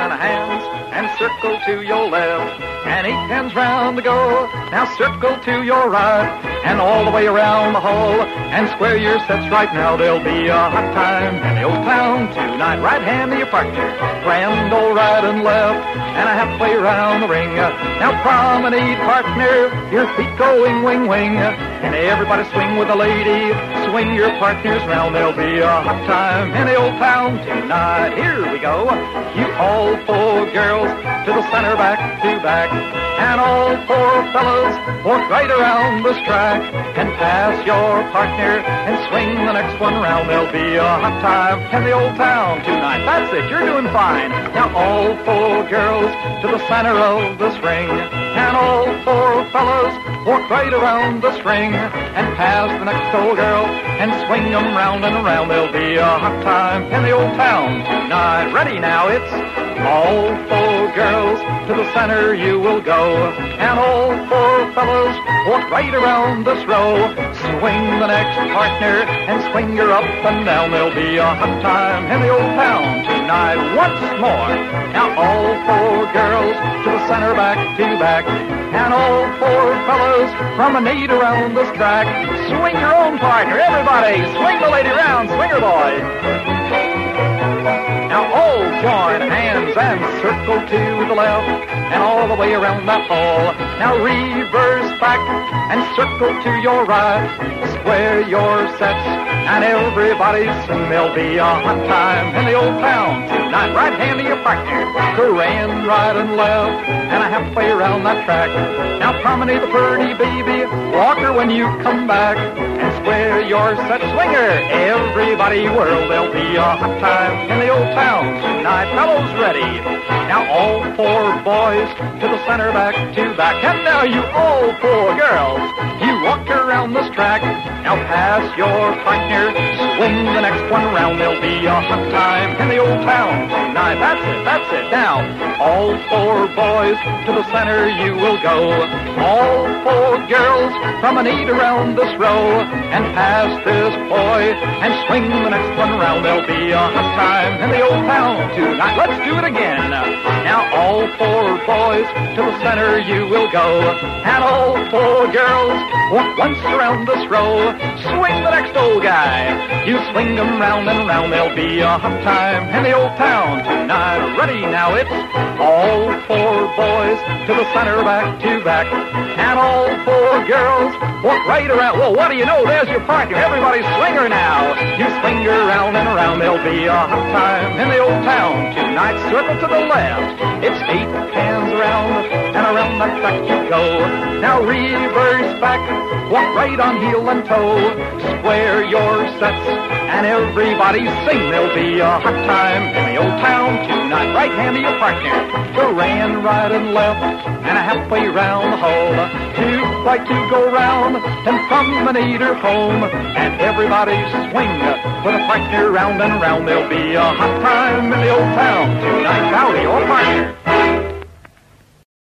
join hands and circle to your left. And 8 hands round to go. Now circle to your right and all the way around the hall. And square your sets right now. There'll be a hot time in the old town tonight. Right hand to your partner, grand old right and left, and a halfway around the ring. Now promenade, partner, your feet going wing wing, and everybody swing with the lady. Swing your partners round. There'll be a hot time in the old town tonight. Here we go. You all 4 girls to the center, back to back, and all 4 fellas walk right around this track and pass your partner and swing the next one round. There'll be a hot time in the old town tonight. That's it. You're doing fine. Now all 4 girls to the center of this ring, and all 4 fellas walk right around this ring and pass the next old girl and swing them round and around. There'll be a hot time in the old town tonight. Ready now, it's all 4 girls to the center you will go, and all 4 fellas walk right around this row. Swing the next partner and swing her up and down. There'll be a hot time in the old town tonight. Once more. Now all 4 girls to the center, back to back, and all 4 fellas promenade around this track. Swing your own partner, everybody. Swing the lady round, swing her boy. Now all join hands and circle to the left and all the way around that hall. Now reverse back and circle to your right. Square your sets and everybody sing. There'll be a hot time in the old town tonight. Right hand to your partner, grand right and left, and a halfway around that track. Now promenade the pretty baby, walk her when you come back, and square your set, swinger. Everybody whirl. There'll be a hot time in the old town tonight. Fellows ready. Now all 4 boys to the center, back to back, and now you all 4 girls, you walk around this track. Now pass your partner, swing the next one around. There'll be a hot time in the old town tonight. That's it, that's it. Now all 4 boys to the center you will go. All 4 girls promenade around this row and pass this boy and swing the next one around. There'll be a hot time in the old town tonight. Let's do it again. Now all 4 boys to the center you will go, and all 4 girls walk once around this row. Swing the next old guy. You swing them round and round. There'll be a hot time in the old town tonight. Ready now, it's all 4 boys to the center, back to back, and all 4 girls walk right around. Well, what do you know? There's your partner. Everybody swing her now. You swing her round and around. There'll be a hot time in the old town tonight. Circle to the left. It's 8 hands around, and around that track you go. Now reverse back, walk right on heel and toe. Square your sets, and everybody sing. There'll be a hot time in the old town tonight. Right hand to your partner, grand right and left, and a halfway round the hall. 2 quite to go round, and promenade her home, and everybody swing with a partner round and round. There'll be a hot time in the old town tonight. Howdy, your partner.